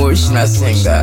emotional singer.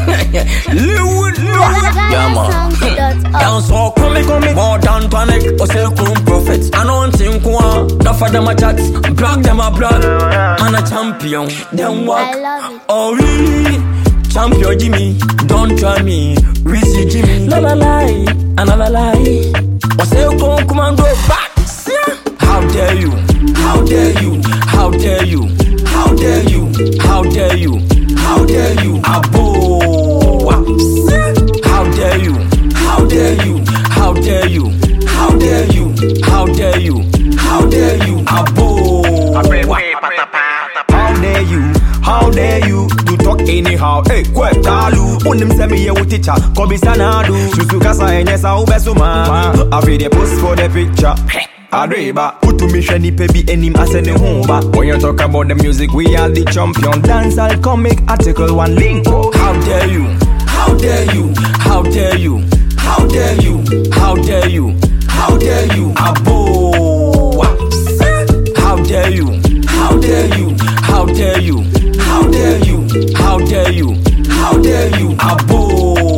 Yeah, man. Down so come more than tonic or say prophets. I don't think one. Not for them a chat, block them a block. Man a champion, them walk. Oh really? Champion Jimmy, don't try me. Rizzy Jimmy, la la lie, another lie. Or say come and go back. How dare you? How dare you? How dare you? How dare you? How dare you? How dare you? Abo. How dare you? How dare you? How dare you? How dare you? How dare you? How dare you? Abo. How dare you? How dare you to talk anyhow? Hey, quick, Kalu. Unim send me a teacher. Kobe Sanadu. Susukasa enyesa ubesuma. I feel the post for the picture. Areba, put to me shiny baby enim asene homba. When you talk about the music, we are the champion. Dance I'll comic article one link. How dare you? How dare you? How dare you? How dare you? How dare you? How dare you? Abo. How dare you? How dare you? How dare you? How dare you? How dare you? How dare you? Abo.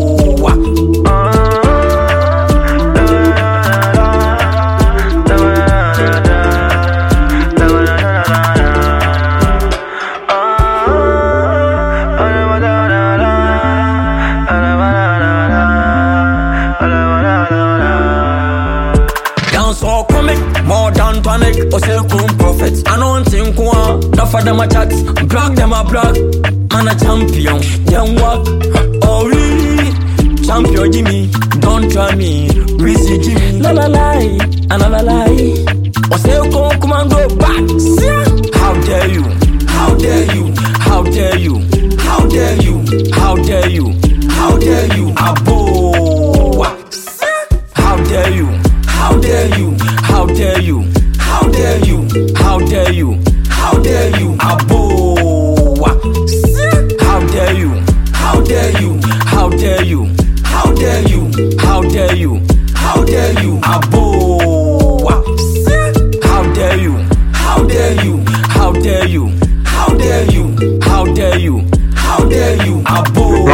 So comic, more than tonic, or say prophets. I don't think one, not for them a chat, block them a block. Man a champion, them walk. Oh really? Champion Jimmy, don't try me. Rizzy Jimmy, la la lie, another lie. Or say come and go back. How dare you? How dare you? How dare you? How dare you? How dare you? How dare you? Abo. How dare you? How dare you? How dare you? How dare you? How dare you? How dare you? Abo. How dare you? How dare you? How dare you? How dare you? How dare you? How dare you? Abo. How dare you? How dare you? How dare you? How dare you? How dare you? How dare you? Abo.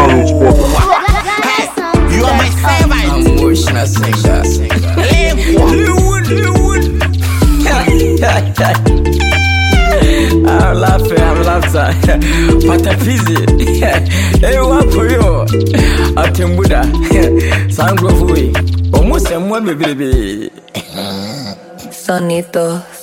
You are my favorite. Emotional singer. I'm laughing. Patapizzi. Everyone for you. Atimbuda. Sangro Fui. Almost a baby. Sonitos.